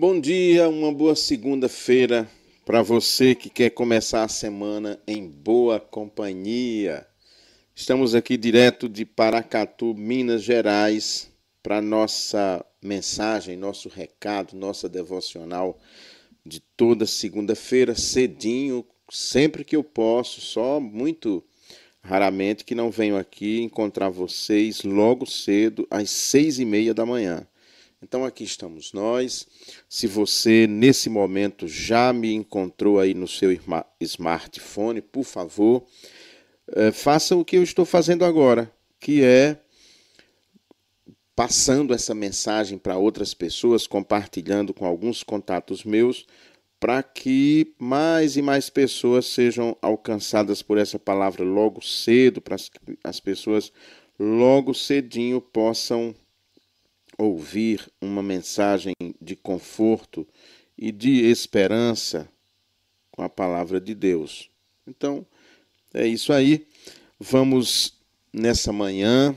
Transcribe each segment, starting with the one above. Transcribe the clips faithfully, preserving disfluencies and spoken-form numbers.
Bom dia, uma boa segunda-feira para você que quer começar a semana em boa companhia. Estamos aqui direto de Paracatu, Minas Gerais, para nossa mensagem, nosso recado, nossa devocional de toda segunda-feira, cedinho, sempre que eu posso, só muito raramente que não venho aqui encontrar vocês logo cedo, às seis e meia da manhã. Então aqui estamos nós. Se você nesse momento já me encontrou aí no seu smartphone, por favor, eh, faça o que eu estou fazendo agora, que é passando essa mensagem para outras pessoas, compartilhando com alguns contatos meus, para que mais e mais pessoas sejam alcançadas por essa palavra logo cedo, para que as pessoas logo cedinho possam ouvir uma mensagem de conforto e de esperança com a palavra de Deus. Então, é isso aí. Vamos, nessa manhã,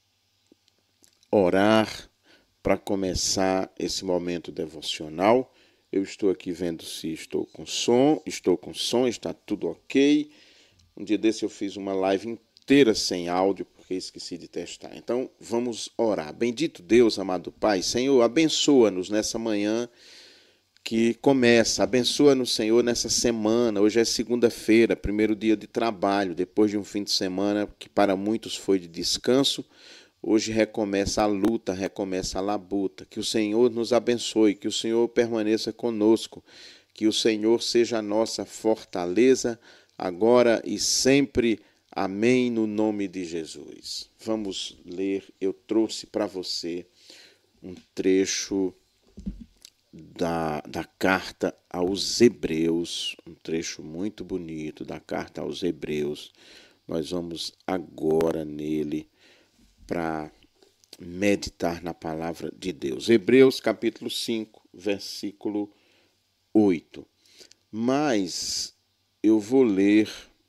orar para começar esse momento devocional. Eu estou aqui vendo se estou com som. Estou com som, está tudo ok. Um dia desse eu fiz uma live inteira sem áudio, porque esqueci de testar. Então, vamos orar. Bendito Deus, amado Pai, Senhor, abençoa-nos nessa manhã que começa. Abençoa-nos, Senhor, nessa semana. Hoje é segunda-feira, primeiro dia de trabalho, depois de um fim de semana que para muitos foi de descanso. Hoje recomeça a luta, recomeça a labuta. Que o Senhor nos abençoe, que o Senhor permaneça conosco, que o Senhor seja a nossa fortaleza, agora e sempre. Amém, no nome de Jesus. Vamos ler, eu trouxe para você um trecho da, da carta aos Hebreus, um trecho muito bonito da carta aos Hebreus. Nós vamos agora nele para meditar na palavra de Deus. Hebreus capítulo cinco, versículo oito. Mas eu vou ler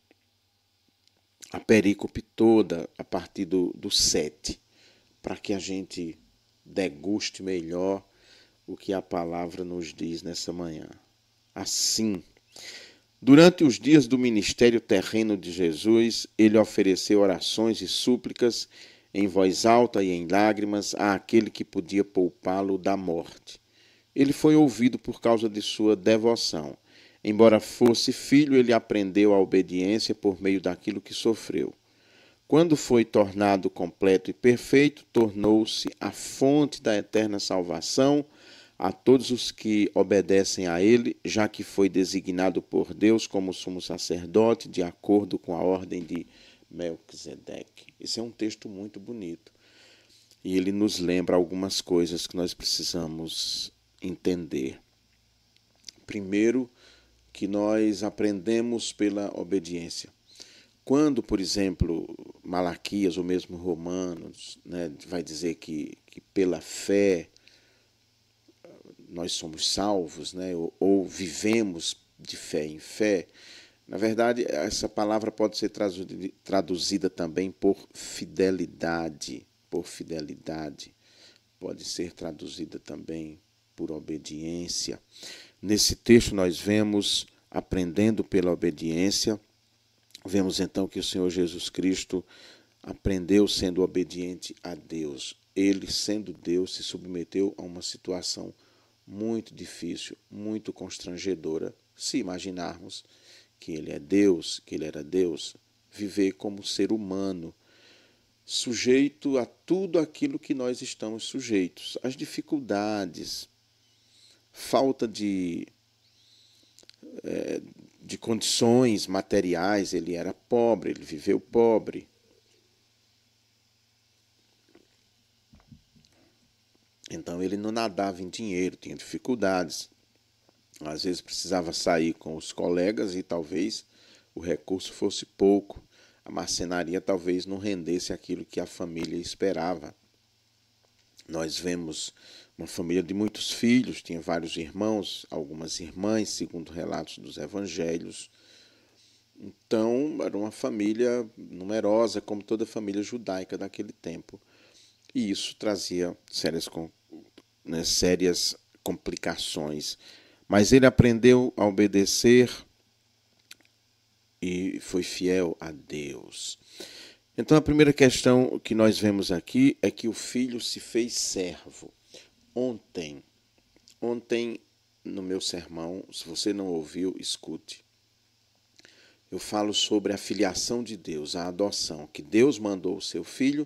a perícope toda a partir do, do sete, para que a gente deguste melhor o que a palavra nos diz nessa manhã. Assim, durante os dias do ministério terreno de Jesus, ele ofereceu orações e súplicas em voz alta e em lágrimas àquele que podia poupá-lo da morte. Ele foi ouvido por causa de sua devoção. Embora fosse filho, ele aprendeu a obediência por meio daquilo que sofreu. Quando foi tornado completo e perfeito, tornou-se a fonte da eterna salvação a todos os que obedecem a ele, já que foi designado por Deus como sumo sacerdote, de acordo com a ordem de Melquisedeque. Esse é um texto muito bonito. E ele nos lembra algumas coisas que nós precisamos entender. Primeiro, que nós aprendemos pela obediência. Quando, por exemplo, Malaquias, ou mesmo Romanos, né, vai dizer que, que pela fé nós somos salvos, né, ou, ou vivemos de fé em fé, na verdade, essa palavra pode ser traduzida também por fidelidade, por fidelidade. Pode ser traduzida também por obediência. Nesse texto nós vemos, aprendendo pela obediência, vemos então que o Senhor Jesus Cristo aprendeu sendo obediente a Deus. Ele, sendo Deus, se submeteu a uma situação muito difícil, muito constrangedora, se imaginarmos que ele é Deus, que ele era Deus, viver como ser humano, sujeito a tudo aquilo que nós estamos sujeitos, as dificuldades, falta de, é, de condições materiais. Ele era pobre, ele viveu pobre. Então ele não nadava em dinheiro, tinha dificuldades. Às vezes precisava sair com os colegas e talvez o recurso fosse pouco. A marcenaria talvez não rendesse aquilo que a família esperava. Nós vemos uma família de muitos filhos, tinha vários irmãos, algumas irmãs, segundo relatos dos evangelhos. Então, era uma família numerosa, como toda família judaica daquele tempo. E isso trazia sérias, né, sérias complicações, mas ele aprendeu a obedecer e foi fiel a Deus. Então, a primeira questão que nós vemos aqui é que o filho se fez servo. Ontem, ontem no meu sermão, se você não ouviu, escute. Eu falo sobre a filiação de Deus, a adoção, que Deus mandou o seu filho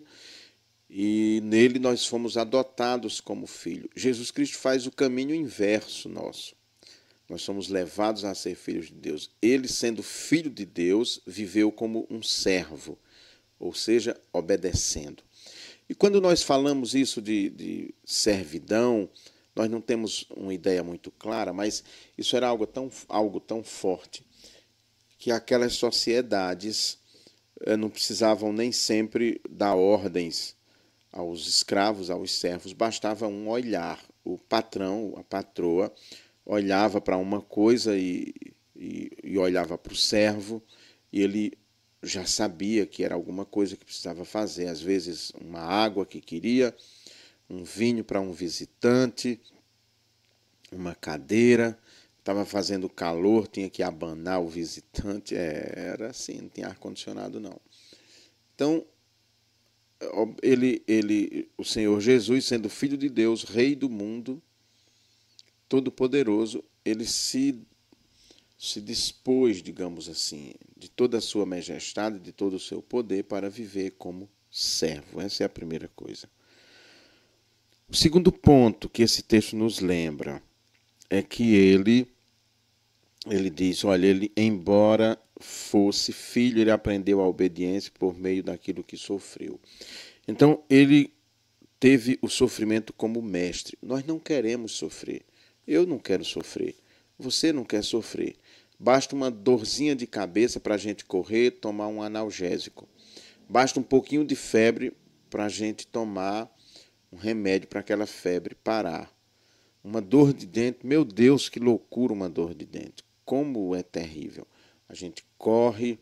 e nele nós fomos adotados como filho. Jesus Cristo faz o caminho inverso nosso. Nós somos levados a ser filhos de Deus. Ele, sendo filho de Deus, viveu como um servo, ou seja, obedecendo. E quando nós falamos isso de, de servidão, nós não temos uma ideia muito clara, mas isso era algo tão, algo tão forte que aquelas sociedades não precisavam nem sempre dar ordens aos escravos, aos servos, bastava um olhar. O patrão, a patroa, olhava para uma coisa e, e, e olhava para o servo e ele já sabia que era alguma coisa que precisava fazer. Às vezes uma água que queria, um vinho para um visitante, uma cadeira, estava fazendo calor, tinha que abanar o visitante, é, era assim, não tinha ar-condicionado não. Então, ele, ele, o Senhor Jesus, sendo Filho de Deus, Rei do mundo, Todo-Poderoso, ele se, se dispôs, digamos assim, de toda a sua majestade, de todo o seu poder para viver como servo. Essa é a primeira coisa. O segundo ponto que esse texto nos lembra é que ele, ele diz, olha, ele, embora fosse filho, ele aprendeu a obediência por meio daquilo que sofreu. Então, ele teve o sofrimento como mestre. Nós não queremos sofrer. Eu não quero sofrer. Você não quer sofrer. Basta uma dorzinha de cabeça para a gente correr, tomar um analgésico. Basta um pouquinho de febre para a gente tomar um remédio para aquela febre parar. Uma dor de dente, meu Deus, que loucura uma dor de dente. Como é terrível. A gente corre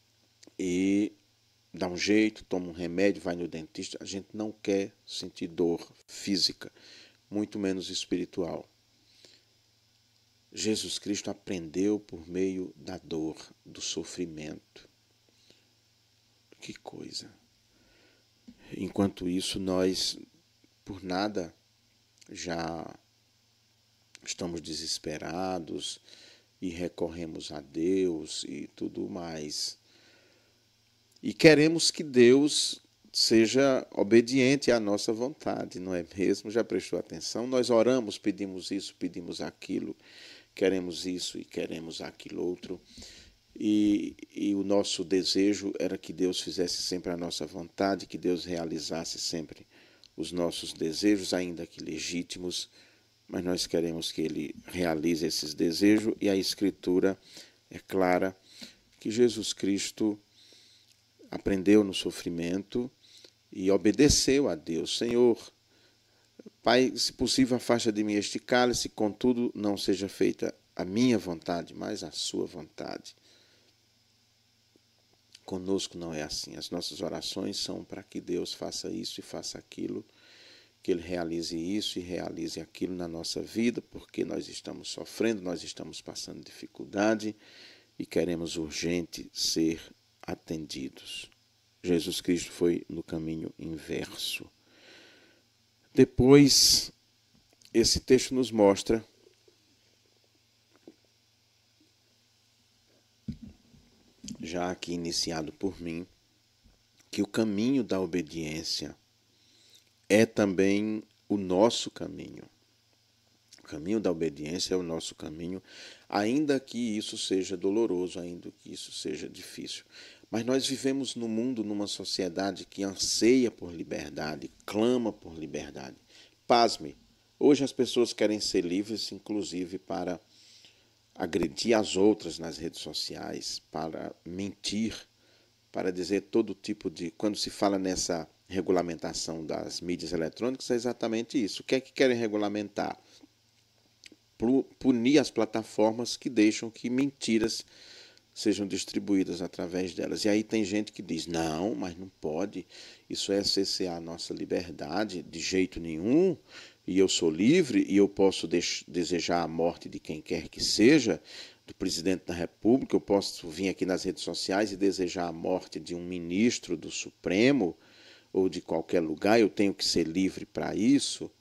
e dá um jeito, toma um remédio, vai no dentista. A gente não quer sentir dor física, muito menos espiritual. Jesus Cristo aprendeu por meio da dor, do sofrimento. Que coisa! Enquanto isso, nós, por nada, já estamos desesperados e recorremos a Deus e tudo mais. E queremos que Deus seja obediente à nossa vontade, não é mesmo? Já prestou atenção? Nós oramos, pedimos isso, pedimos aquilo, queremos isso e queremos aquilo outro. E, e o nosso desejo era que Deus fizesse sempre a nossa vontade, que Deus realizasse sempre os nossos desejos, ainda que legítimos, mas nós queremos que Ele realize esses desejos, e a Escritura é clara que Jesus Cristo aprendeu no sofrimento e obedeceu a Deus. Senhor, Pai, se possível, afasta de mim este cálice, contudo, não seja feita a minha vontade, mas a sua vontade. Conosco não é assim. As nossas orações são para que Deus faça isso e faça aquilo, que Ele realize isso e realize aquilo na nossa vida, porque nós estamos sofrendo, nós estamos passando dificuldade e queremos urgente ser atendidos. Jesus Cristo foi no caminho inverso. Depois, esse texto nos mostra já aqui iniciado por mim, que o caminho da obediência é também o nosso caminho. O caminho da obediência é o nosso caminho, ainda que isso seja doloroso, ainda que isso seja difícil. Mas nós vivemos no mundo, numa sociedade que anseia por liberdade, clama por liberdade. Pasme, hoje as pessoas querem ser livres, inclusive para agredir as outras nas redes sociais, para mentir, para dizer todo tipo de... Quando se fala nessa regulamentação das mídias eletrônicas, é exatamente isso. O que é que querem regulamentar? Punir as plataformas que deixam que mentiras sejam distribuídas através delas. E aí tem gente que diz, não, mas não pode, isso é cercear a nossa liberdade, de jeito nenhum, e eu sou livre e eu posso desejar a morte de quem quer que seja, do presidente da República, eu posso vir aqui nas redes sociais e desejar a morte de um ministro do Supremo ou de qualquer lugar, eu tenho que ser livre para isso.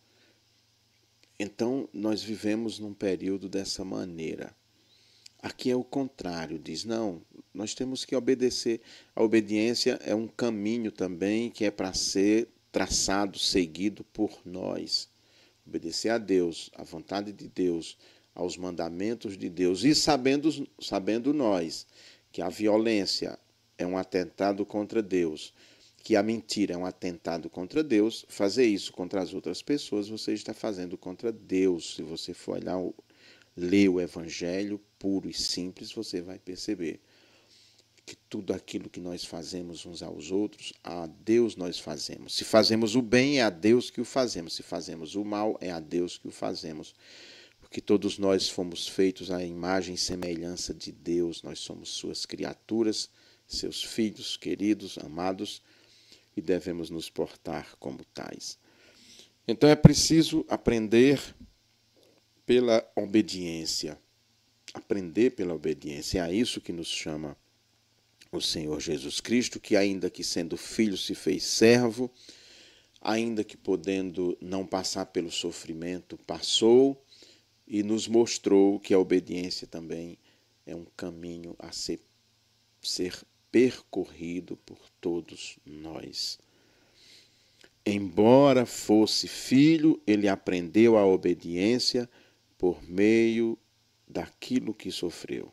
Então, nós vivemos num período dessa maneira. Aqui é o contrário, diz, não, nós temos que obedecer. A obediência é um caminho também que é para ser traçado, seguido por nós. Obedecer a Deus, à vontade de Deus, aos mandamentos de Deus, e sabendo, sabendo nós que a violência é um atentado contra Deus, que a mentira é um atentado contra Deus, fazer isso contra as outras pessoas, você está fazendo contra Deus. Se você for olhar, ler o Evangelho puro e simples, você vai perceber que tudo aquilo que nós fazemos uns aos outros, a Deus nós fazemos. Se fazemos o bem, é a Deus que o fazemos. Se fazemos o mal, é a Deus que o fazemos. Porque todos nós fomos feitos à imagem e semelhança de Deus. Nós somos suas criaturas, seus filhos queridos, amados, e devemos nos portar como tais. Então é preciso aprender pela obediência. Aprender pela obediência. É a isso que nos chama o Senhor Jesus Cristo, que ainda que sendo filho se fez servo, ainda que podendo não passar pelo sofrimento, passou e nos mostrou que a obediência também é um caminho a ser, ser percorrido por todos nós. Embora fosse filho, ele aprendeu a obediência por meio daquilo que sofreu.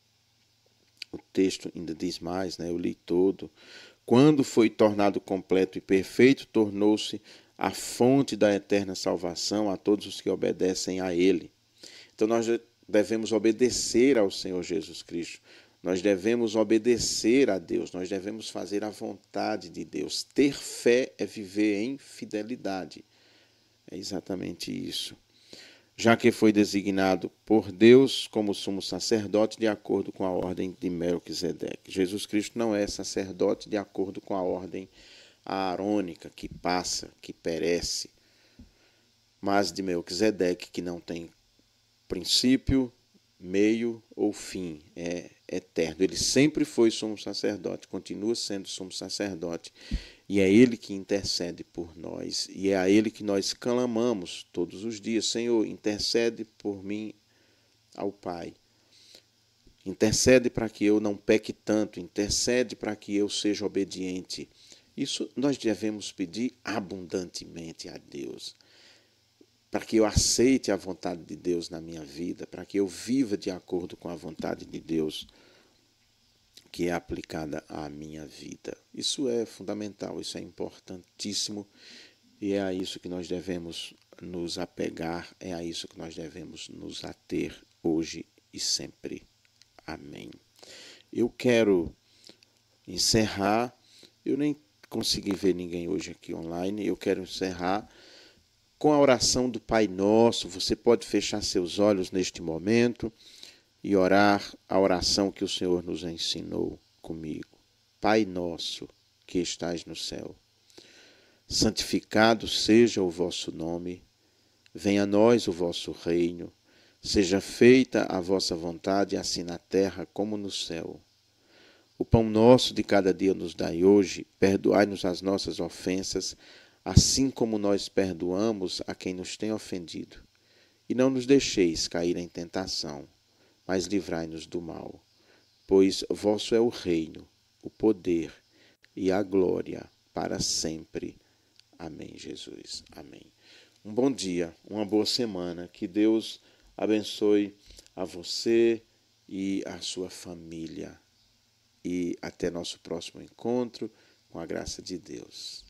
O texto ainda diz mais, né? Eu li todo. Quando foi tornado completo e perfeito, tornou-se a fonte da eterna salvação a todos os que obedecem a ele. Então nós devemos obedecer ao Senhor Jesus Cristo. Nós devemos obedecer a Deus. Nós devemos fazer a vontade de Deus. Ter fé é viver em fidelidade. É exatamente isso. Já que foi designado por Deus como sumo sacerdote de acordo com a ordem de Melquisedeque. Jesus Cristo não é sacerdote de acordo com a ordem aarônica, que passa, que perece, mas de Melquisedeque, que não tem princípio, meio ou fim, é eterno. Ele sempre foi sumo sacerdote, continua sendo sumo sacerdote, e é Ele que intercede por nós, e é a Ele que nós clamamos todos os dias: Senhor, intercede por mim ao Pai. Intercede para que eu não peque tanto, intercede para que eu seja obediente. Isso nós devemos pedir abundantemente a Deus, para que eu aceite a vontade de Deus na minha vida, para que eu viva de acordo com a vontade de Deus que é aplicada à minha vida. Isso é fundamental, isso é importantíssimo, e é a isso que nós devemos nos apegar, é a isso que nós devemos nos ater hoje e sempre. Amém. Eu quero encerrar, eu nem consegui ver ninguém hoje aqui online, eu quero encerrar com a oração do Pai Nosso. Você pode fechar seus olhos neste momento e orar a oração que o Senhor nos ensinou comigo. Pai nosso, que estais no céu, santificado seja o vosso nome, venha a nós o vosso reino, seja feita a vossa vontade, assim na terra como no céu. O pão nosso de cada dia nos dai hoje, perdoai-nos as nossas ofensas, assim como nós perdoamos a quem nos tem ofendido. E não nos deixeis cair em tentação, mas livrai-nos do mal. Pois vosso é o reino, o poder e a glória para sempre. Amém, Jesus. Amém. Um bom dia, uma boa semana. Que Deus abençoe a você e a sua família. E até nosso próximo encontro, com a graça de Deus.